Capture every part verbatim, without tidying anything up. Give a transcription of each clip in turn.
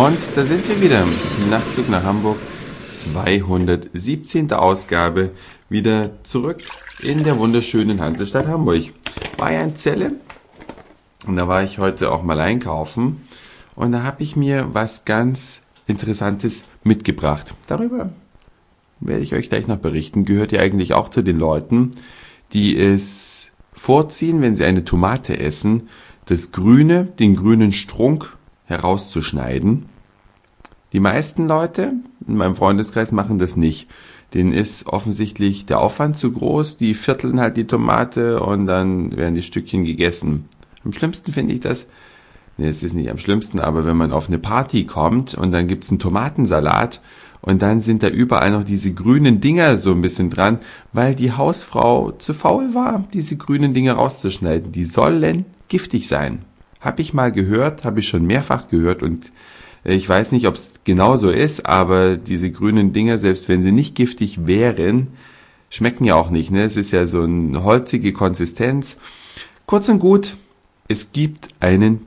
Und da sind wir wieder. Nachtzug nach Hamburg, zweihundertsiebzehnte Ausgabe, wieder zurück in der wunderschönen Hansestadt Hamburg. War ja in Celle und da war ich heute auch mal einkaufen und da habe ich mir was ganz Interessantes mitgebracht. Darüber werde ich euch gleich noch berichten. Gehört ihr eigentlich auch zu den Leuten, die es vorziehen, wenn sie eine Tomate essen, das Grüne, den grünen Strunk herauszuschneiden? Die meisten Leute in meinem Freundeskreis machen das nicht. Denen ist offensichtlich der Aufwand zu groß. Die vierteln halt die Tomate und dann werden die Stückchen gegessen. Am schlimmsten finde ich das, nee, es ist nicht am schlimmsten, aber wenn man auf eine Party kommt und dann gibt's einen Tomatensalat und dann sind da überall noch diese grünen Dinger so ein bisschen dran, weil die Hausfrau zu faul war, diese grünen Dinger rauszuschneiden. Die sollen giftig sein. Habe ich mal gehört, habe ich schon mehrfach gehört und ich weiß nicht, ob es genau so ist, aber diese grünen Dinger, selbst wenn sie nicht giftig wären, schmecken ja auch nicht, ne? Es ist ja so eine holzige Konsistenz. Kurz und gut, es gibt einen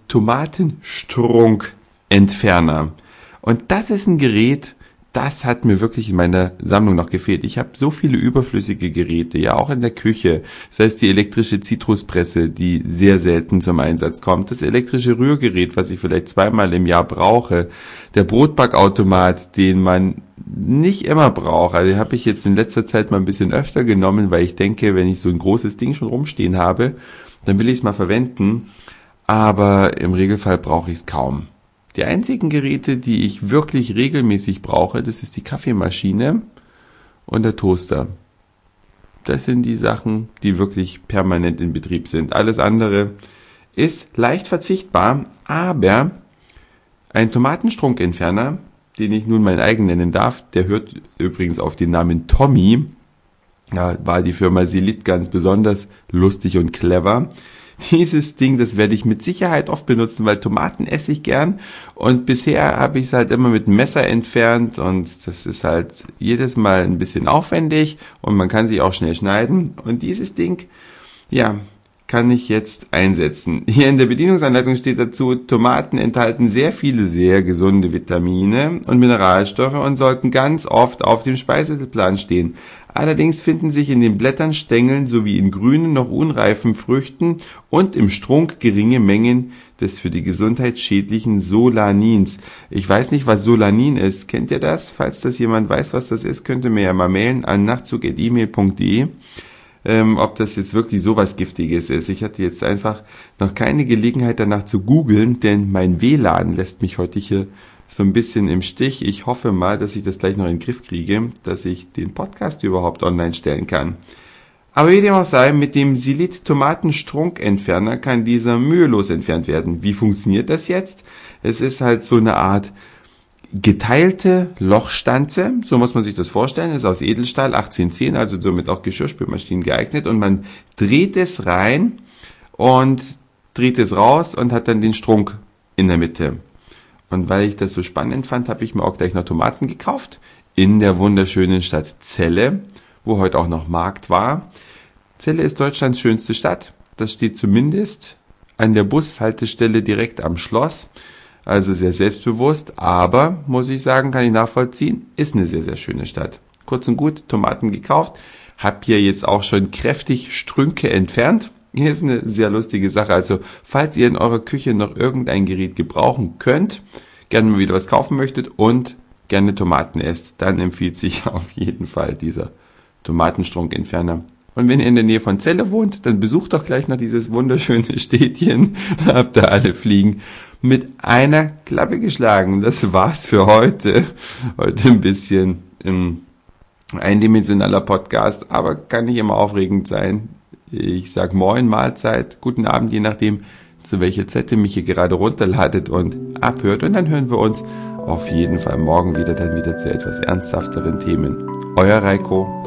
Tomatenstrunkentferner. Und das ist ein Gerät, das hat mir wirklich in meiner Sammlung noch gefehlt. Ich habe so viele überflüssige Geräte, ja auch in der Küche. Das heißt die elektrische Zitruspresse, die sehr selten zum Einsatz kommt. Das elektrische Rührgerät, was ich vielleicht zweimal im Jahr brauche. Der Brotbackautomat, den man nicht immer braucht. Also den habe ich jetzt in letzter Zeit mal ein bisschen öfter genommen, weil ich denke, wenn ich so ein großes Ding schon rumstehen habe, dann will ich es mal verwenden. Aber im Regelfall brauche ich es kaum. Die einzigen Geräte, die ich wirklich regelmäßig brauche, das ist die Kaffeemaschine und der Toaster. Das sind die Sachen, die wirklich permanent in Betrieb sind. Alles andere ist leicht verzichtbar, aber ein Tomatenstrunkentferner, den ich nun mein eigen nennen darf, der hört übrigens auf den Namen Tommy. Da war die Firma Silit ganz besonders lustig und clever. Dieses Ding, das werde ich mit Sicherheit oft benutzen, weil Tomaten esse ich gern und bisher habe ich es halt immer mit dem Messer entfernt und das ist halt jedes Mal ein bisschen aufwendig und man kann sie auch schnell schneiden und dieses Ding, ja, kann ich jetzt einsetzen. Hier in der Bedienungsanleitung steht dazu, Tomaten enthalten sehr viele sehr gesunde Vitamine und Mineralstoffe und sollten ganz oft auf dem Speiseplan stehen. Allerdings finden sich in den Blättern, Stängeln sowie in grünen, noch unreifen Früchten und im Strunk geringe Mengen des für die Gesundheit schädlichen Solanins. Ich weiß nicht, was Solanin ist. Kennt ihr das? Falls das jemand weiß, was das ist, könnt ihr mir ja mal mailen an nachtzug at e mail punkt de. Ähm, ob das jetzt wirklich sowas Giftiges ist. Ich hatte jetzt einfach noch keine Gelegenheit danach zu googeln, denn mein W L A N lässt mich heute hier so ein bisschen im Stich. Ich hoffe mal, dass ich das gleich noch in den Griff kriege, dass ich den Podcast überhaupt online stellen kann. Aber wie dem auch sei, mit dem Silit Tomatenstrunkentferner kann dieser mühelos entfernt werden. Wie funktioniert das jetzt? Es ist halt so eine Art geteilte Lochstanze, so muss man sich das vorstellen, ist aus Edelstahl, achtzehn zehn, also somit auch Geschirrspülmaschinen geeignet und man dreht es rein und dreht es raus und hat dann den Strunk in der Mitte. Und weil ich das so spannend fand, habe ich mir auch gleich noch Tomaten gekauft in der wunderschönen Stadt Celle, wo heute auch noch Markt war. Celle ist Deutschlands schönste Stadt, das steht zumindest an der Bushaltestelle direkt am Schloss. Also sehr selbstbewusst, aber, muss ich sagen, kann ich nachvollziehen, ist eine sehr, sehr schöne Stadt. Kurz und gut, Tomaten gekauft, hab hier jetzt auch schon kräftig Strünke entfernt. Hier ist eine sehr lustige Sache, also falls ihr in eurer Küche noch irgendein Gerät gebrauchen könnt, gerne mal wieder was kaufen möchtet und gerne Tomaten esst, dann empfiehlt sich auf jeden Fall dieser Tomatenstrunkentferner. Und wenn ihr in der Nähe von Celle wohnt, dann besucht doch gleich noch dieses wunderschöne Städtchen, da habt ihr alle Fliegen mit einer Klappe geschlagen. Das war's für heute. Heute ein bisschen ähm, eindimensionaler Podcast, aber kann nicht immer aufregend sein. Ich sag Moin, Mahlzeit, guten Abend, je nachdem, zu welcher Zeit ihr mich hier gerade runterladet und abhört. Und dann hören wir uns auf jeden Fall morgen wieder, dann wieder zu etwas ernsthafteren Themen. Euer Reiko.